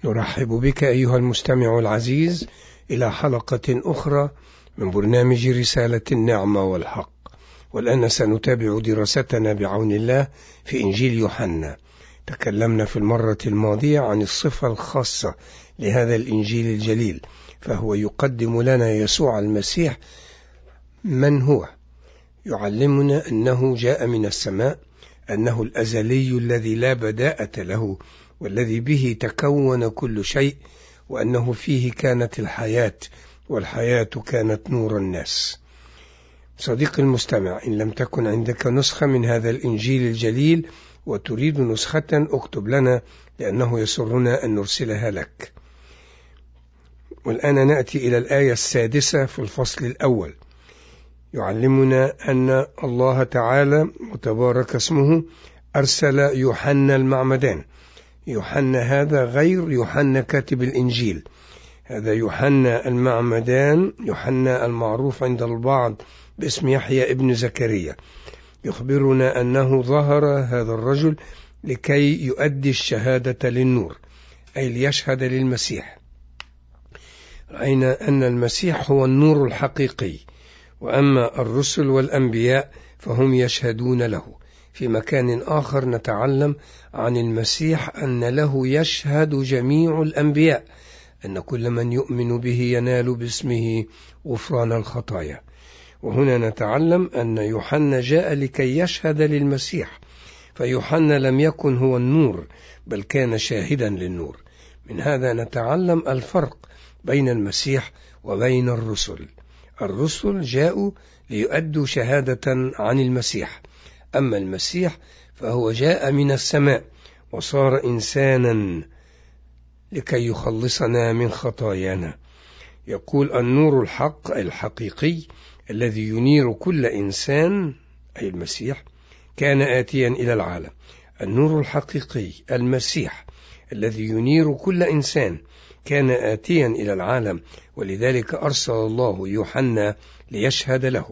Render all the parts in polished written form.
نرحب بك أيها المستمع العزيز إلى حلقة أخرى من برنامج رسالة النعمة والحق. والآن سنتابع دراستنا بعون الله في إنجيل يوحنا. تكلمنا في المرة الماضية عن الصفة الخاصة لهذا الإنجيل الجليل، فهو يقدم لنا يسوع المسيح من هو، يعلمنا أنه جاء من السماء، أنه الأزلي الذي لا بداءة له والذي به تكون كل شيء، وأنه فيه كانت الحياة والحياة كانت نور الناس. صديقي المستمع، إن لم تكن عندك نسخة من هذا الإنجيل الجليل وتريد نسخة اكتب لنا، لأنه يسرنا أن نرسلها لك. والآن نأتي إلى الآية 6 في الفصل الأول. يعلمنا أن الله تعالى وتبارك اسمه أرسل يوحنا المعمدان. يوحنا هذا غير يوحنا كاتب الإنجيل، هذا يوحنا المعمدان، يوحنا المعروف عند البعض باسم يحيى ابن زكريا. يخبرنا أنه ظهر هذا الرجل لكي يؤدي الشهادة للنور، أي ليشهد للمسيح. رأينا أن المسيح هو النور الحقيقي، وأما الرسل والأنبياء فهم يشهدون له. في مكان آخر نتعلم عن المسيح أن له يشهد جميع الأنبياء، أن كل من يؤمن به ينال باسمه غفران الخطايا. وهنا نتعلم أن يوحنا جاء لكي يشهد للمسيح، فيوحنا لم يكن هو النور بل كان شاهدا للنور. من هذا نتعلم الفرق بين المسيح وبين الرسل. الرسل جاءوا ليؤدوا شهادة عن المسيح، أما المسيح فهو جاء من السماء وصار إنسانا لكي يخلصنا من خطايانا. يقول النور الحق الحقيقي الذي ينير كل إنسان، أي المسيح، كان آتيا إلى العالم. النور الحقيقي المسيح الذي ينير كل إنسان كان آتيا إلى العالم، ولذلك أرسل الله يوحنا ليشهد له.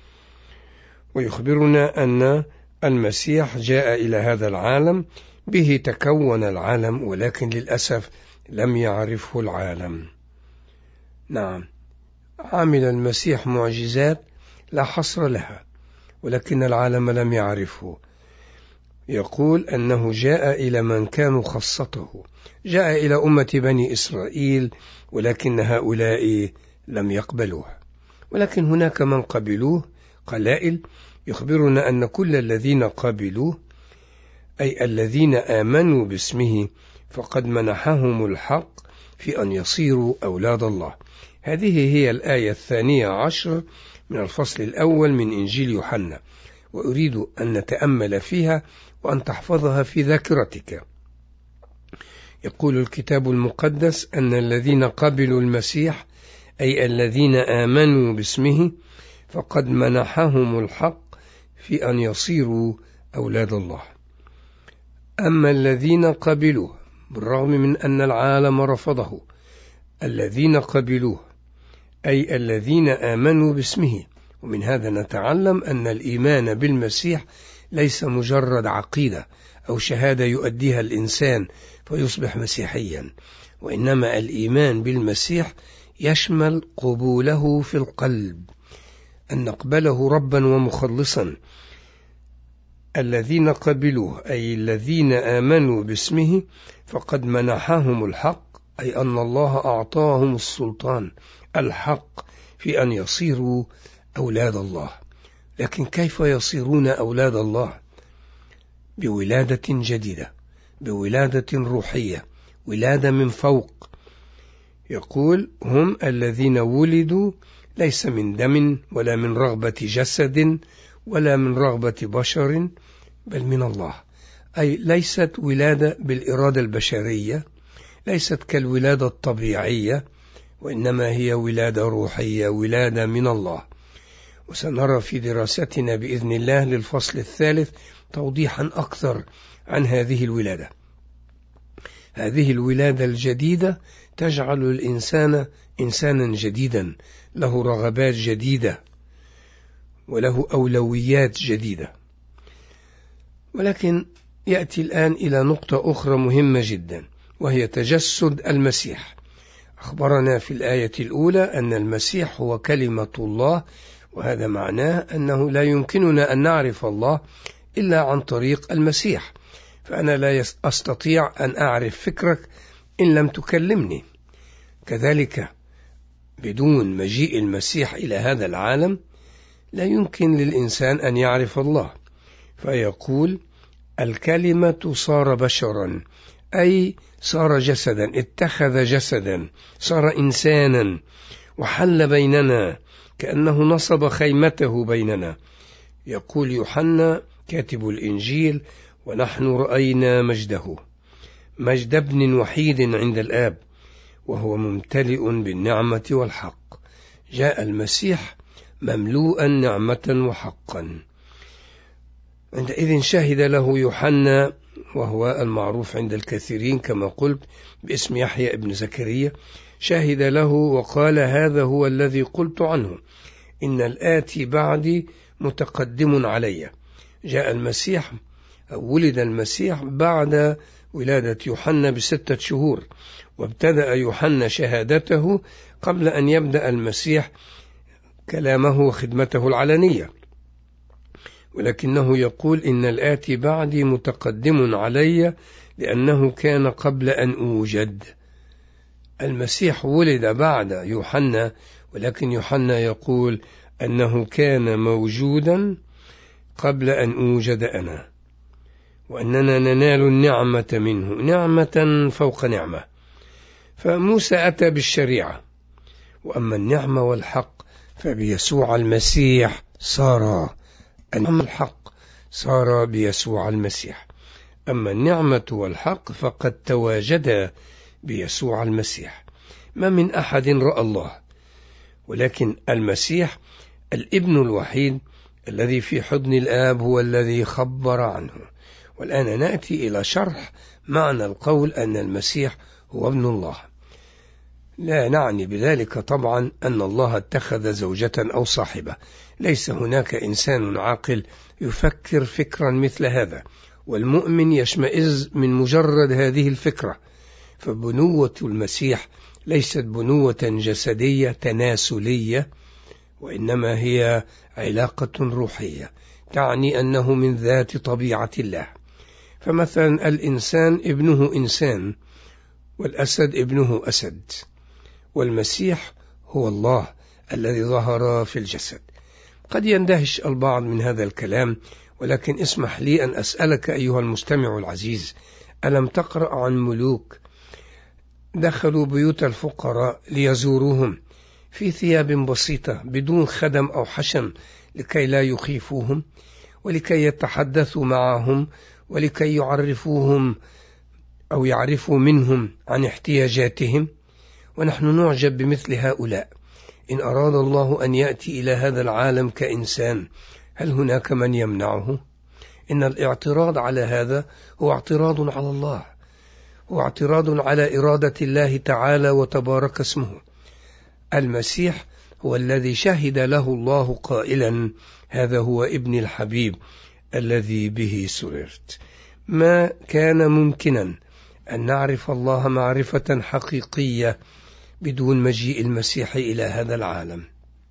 ويخبرنا أن المسيح جاء إلى هذا العالم، به تكون العالم، ولكن للأسف لم يعرفه العالم. نعم، عمل المسيح معجزات لا حصر لها، ولكن العالم لم يعرفه. يقول أنه جاء إلى من كانوا خاصته، جاء إلى أمة بني إسرائيل، ولكن هؤلاء لم يقبلوه. ولكن هناك من قبلوه قلائل. يخبرنا أن كل الذين قبلوه، أي الذين آمنوا باسمه، فقد منحهم الحق في أن يصيروا أولاد الله. هذه هي الآية 12 من الفصل الأول من إنجيل يوحنا، وأريد أن نتأمل فيها وأن تحفظها في ذاكرتك. يقول الكتاب المقدس أن الذين قبلوا المسيح، أي الذين آمنوا باسمه، فقد منحهم الحق في أن يصيروا أولاد الله. أما الذين قبلوه بالرغم من أن العالم رفضه، الذين قبلوه أي الذين آمنوا باسمه. ومن هذا نتعلم أن الإيمان بالمسيح ليس مجرد عقيدة أو شهادة يؤديها الإنسان فيصبح مسيحيا، وإنما الإيمان بالمسيح يشمل قبوله في القلب، أن نقبله ربا ومخلصا. الذين قبلوه أي الذين آمنوا باسمه فقد منحهم الحق، أي أن الله أعطاهم السلطان الحق في أن يصيروا أولاد الله. لكن كيف يصيرون أولاد الله؟ بولادة جديدة، بولادة روحية، ولادة من فوق. يقول هم الذين ولدوا ليس من دم ولا من رغبة جسد ولا من رغبة بشر، بل من الله. أي ليست ولادة بالإرادة البشرية، ليست كالولادة الطبيعية، وإنما هي ولادة روحية، ولادة من الله. وسنرى في دراستنا بإذن الله للفصل الثالث توضيحا أكثر عن هذه الولادة. هذه الولادة الجديدة تجعل الإنسان إنسانا جديدا، له رغبات جديدة وله أولويات جديدة. ولكن يأتي الآن إلى نقطة أخرى مهمة جدا. وهي تجسد المسيح. أخبرنا في الآية الأولى أن المسيح هو كلمة الله، وهذا معناه أنه لا يمكننا أن نعرف الله إلا عن طريق المسيح، فأنا لا أستطيع أن أعرف فكرك إن لم تكلمني. كذلك بدون مجيء المسيح إلى هذا العالم لا يمكن للإنسان أن يعرف الله، فيقول الكلمة صار بشرا، أي صار جسدا، اتخذ جسدا، صار إنسانا وحل بيننا، كأنه نصب خيمته بيننا. يقول يوحنا كاتب الإنجيل: ونحن رأينا مجده، مجد ابن وحيد عند الآب، وهو ممتلئ بالنعمة والحق. جاء المسيح مملوءا نعمة وحقا. عندئذ شهد له يوحنا، وهو المعروف عند الكثيرين كما قلت باسم يحيى ابن زكريا، شهد له وقال: هذا هو الذي قلت عنه، إن الآتي بعدي متقدم علي. جاء المسيح أو ولد المسيح بعد ولادة يوحنا ب6 شهور، وابتدأ يوحنا شهادته قبل أن يبدأ المسيح كلامه وخدمته العلنية، ولكنه يقول إن الآتي بعدي متقدم علي لأنه كان قبل أن أوجد. المسيح ولد بعد يوحنا، ولكن يوحنا يقول أنه كان موجودا قبل أن أوجد أنا، وأننا ننال النعمة منه، نعمة فوق نعمة. فموسى أتى بالشريعة، وأما النعمة والحق فبيسوع المسيح صار الحق، صار بيسوع المسيح. أما النعمة والحق فقد تواجدا بيسوع المسيح. ما من أحد رأى الله، ولكن المسيح الابن الوحيد الذي في حضن الآب هو الذي خبر عنه. والآن نأتي إلى شرح معنى القول أن المسيح هو ابن الله. لا نعني بذلك طبعا أن الله اتخذ زوجة أو صاحبة، ليس هناك إنسان عاقل يفكر فكرا مثل هذا، والمؤمن يشمئز من مجرد هذه الفكرة. فبنوة المسيح ليست بنوة جسدية تناسلية، وإنما هي علاقة روحية، تعني أنه من ذات طبيعة الله. فمثلا الإنسان ابنه إنسان، والأسد ابنه أسد، والمسيح هو الله الذي ظهر في الجسد. قد يندهش البعض من هذا الكلام، ولكن اسمح لي أن أسألك أيها المستمع العزيز: ألم تقرأ عن ملوك دخلوا بيوت الفقراء ليزوروهم في ثياب بسيطة بدون خدم أو حشم لكي لا يخيفوهم، ولكي يتحدثوا معهم، ولكي يعرفوهم أو يعرفوا منهم عن احتياجاتهم؟ ونحن نعجب بمثل هؤلاء. إن أراد الله أن يأتي إلى هذا العالم كإنسان، هل هناك من يمنعه؟ إن الاعتراض على هذا هو اعتراض على الله، هو اعتراض على إرادة الله تعالى وتبارك اسمه. المسيح هو الذي شهد له الله قائلا: هذا هو ابن الحبيب الذي به سررت. ما كان ممكنا أن نعرف الله معرفة حقيقية بدون مجيء المسيح إلى هذا العالم،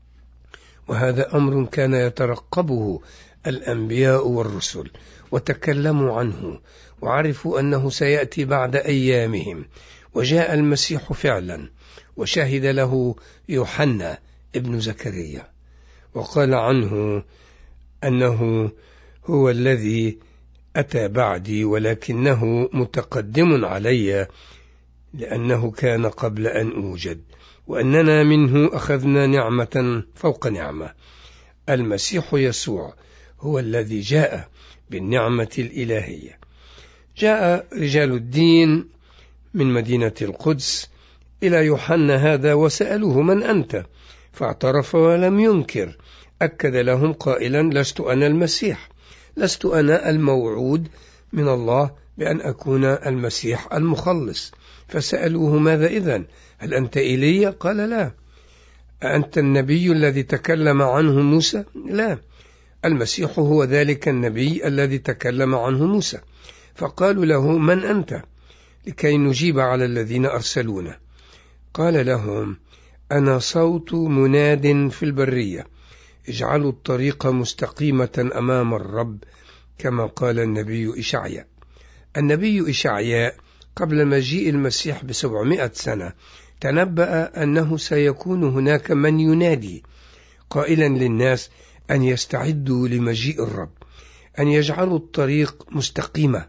وهذا أمر كان يترقبه الأنبياء والرسل، وتكلموا عنه وعرفوا أنه سيأتي بعد أيامهم. وجاء المسيح فعلا، وشهد له يوحنا ابن زكريا، وقال عنه أنه هو الذي أتى بعدي ولكنه متقدم علي لأنه كان قبل أن أوجد، وأننا منه أخذنا نعمة فوق نعمة. المسيح يسوع هو الذي جاء بالنعمة الإلهية. جاء رجال الدين من مدينة القدس إلى يوحنا هذا وسألوه: من أنت؟ فاعترف ولم ينكر، أكد لهم قائلا: لست أنا المسيح، لست أنا الموعود من الله بأن أكون المسيح المخلص. فسألوه: ماذا إذن؟ هل أنت إيليا؟ قال: لا. أنت النبي الذي تكلم عنه موسى؟ لا. المسيح هو ذلك النبي الذي تكلم عنه موسى. فقالوا له: من أنت؟ لكي نجيب على الذين أرسلونا. قال لهم: أنا صوت مناد في البرية، اجعلوا الطريق مستقيمة أمام الرب، كما قال النبي إشعياء. النبي إشعياء قبل مجيء المسيح ب700 سنة تنبأ أنه سيكون هناك من ينادي قائلا للناس أن يستعدوا لمجيء الرب، أن يجعلوا الطريق مستقيمة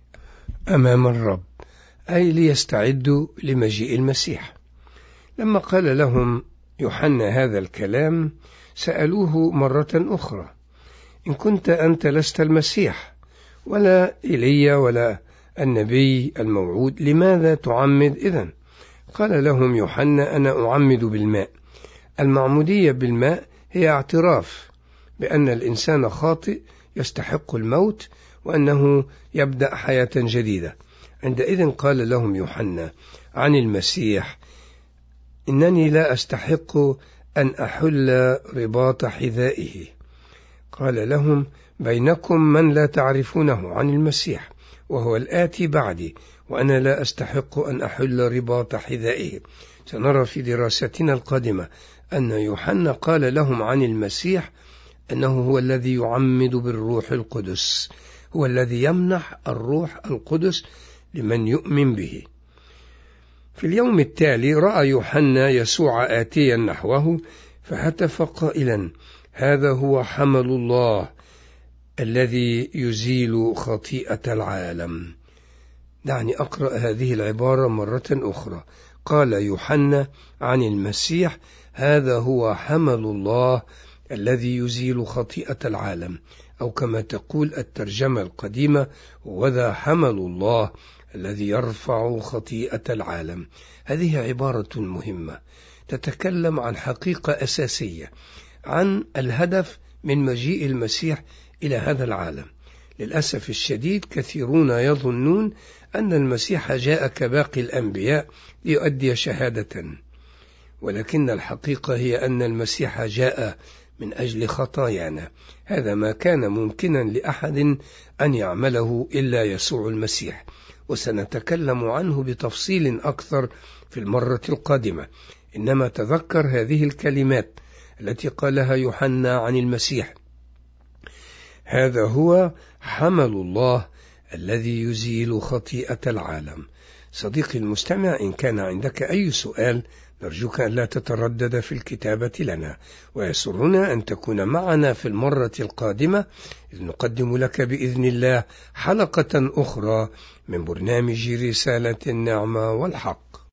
أمام الرب، أي ليستعدوا لمجيء المسيح. لما قال لهم يوحنا هذا الكلام سألوه مرة أخرى: إن كنت أنت لست المسيح ولا إيليا ولا النبي الموعود، لماذا تعمد إذن؟ قال لهم يوحنا: أنا أعمد بالماء. المعمودية بالماء هي اعتراف بأن الإنسان خاطئ يستحق الموت، وأنه يبدأ حياة جديدة. عندئذ قال لهم يوحنا عن المسيح: إنني لا أستحق أن أحل رباط حذائه. قال لهم: بينكم من لا تعرفونه عن المسيح، وهو الآتي بعدي، وأنا لا أستحق أن أحل رباط حذائه. سنرى في دراستنا القادمة أن يوحنا قال لهم عن المسيح أنه هو الذي يعمد بالروح القدس، هو الذي يمنح الروح القدس لمن يؤمن به. في اليوم التالي رأى يوحنا يسوع آتيا نحوه، فهتف قائلا: هذا هو حمل الله الذي يزيل خطيئة العالم. دعني أقرأ هذه العبارة مرة أخرى. قال يوحنا عن المسيح: هذا هو حمل الله الذي يزيل خطيئة العالم، أو كما تقول الترجمة القديمة: وذا حمل الله الذي يرفع خطيئة العالم. هذه عبارة مهمة تتكلم عن حقيقة أساسية، عن الهدف من مجيء المسيح إلى هذا العالم. للأسف الشديد كثيرون يظنون أن المسيح جاء كباقي الأنبياء ليؤدي شهادة، ولكن الحقيقة هي أن المسيح جاء من أجل خطايانا. هذا ما كان ممكنا لأحد أن يعمله إلا يسوع المسيح، وسنتكلم عنه بتفصيل أكثر في المرة القادمة. إنما تذكر هذه الكلمات التي قالها يوحنا عن المسيح: هذا هو حمل الله الذي يزيل خطيئة العالم. صديقي المستمع، إن كان عندك أي سؤال نرجوك أن لا تتردد في الكتابة لنا، ويسرنا أن تكون معنا في المرة القادمة، إذ نقدم لك بإذن الله حلقة أخرى من برنامج رسالة النعمة والحق.